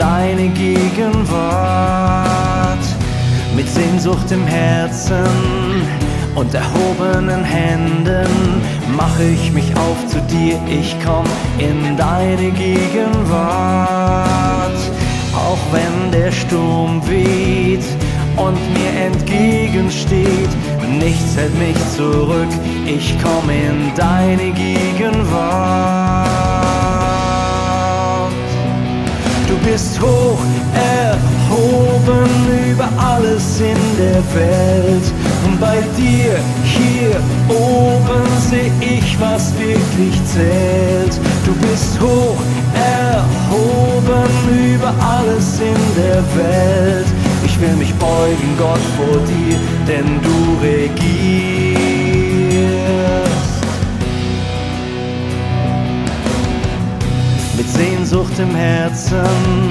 deine Gegenwart. Mit Sehnsucht im Herzen und erhobenen Händen mache ich mich auf zu dir, ich komm in deine Gegenwart. Auch wenn der Sturm weht und mir entgegensteht, nichts hält mich zurück, ich komm in deine Gegenwart. Du bist hoch erhoben über alles in der Welt, und bei dir hier oben seh ich, was wirklich zählt. Du bist hoch erhoben über alles in der Welt. Ich will mich beugen, Gott, vor dir, denn du regierst. Mit Sehnsucht im Herzen